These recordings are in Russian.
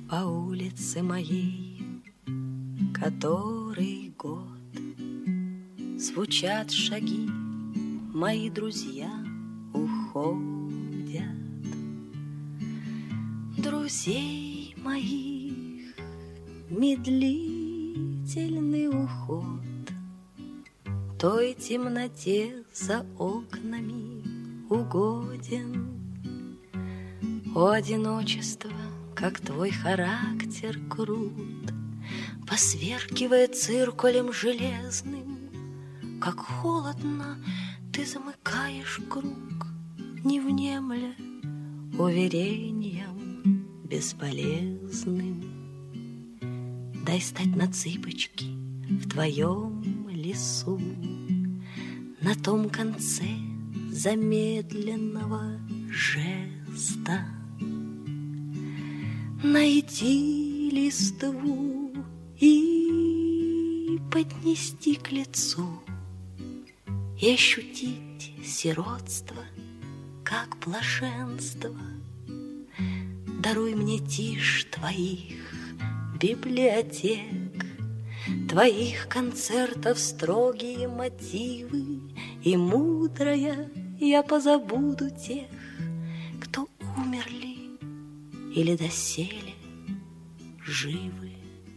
по улице моей, который год звучат шаги, мои друзья уходят. Друзей моих медлительный уход той темноте за окнами угоден. О, одиночество, как твой характер крут, посверкивая циркулем железным, как холодно ты замыкаешь круг, не внемля уверением бесполезным. Дай стать на цыпочки в твоем лесу, на том конце замедленного жеста. Найти листву и поднести к лицу, и ощутить сиротство, как блаженство. Даруй мне тишь твоих библиотек, твоих концертов строгие мотивы, и мудрая я позабуду тех, кто умерли или доселе живы.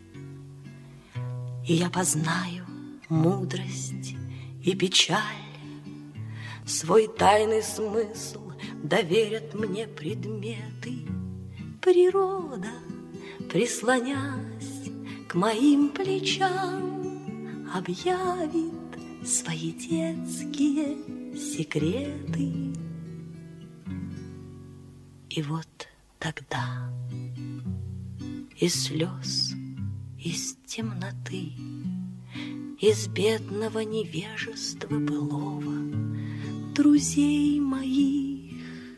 И я познаю мудрость и печаль, свой тайный смысл доверят мне предметы. Природа, прислонясь к моим плечам, объявит свои детские секреты. И вот тогда из слез, из темноты, из бедного невежества былого, друзей моих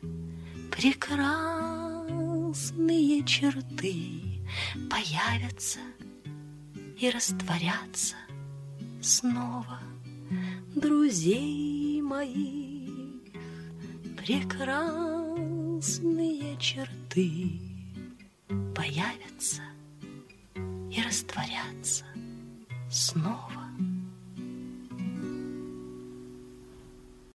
прекрасные черты появятся и растворятся снова. Друзей моих прекрасные черты появятся и растворятся снова.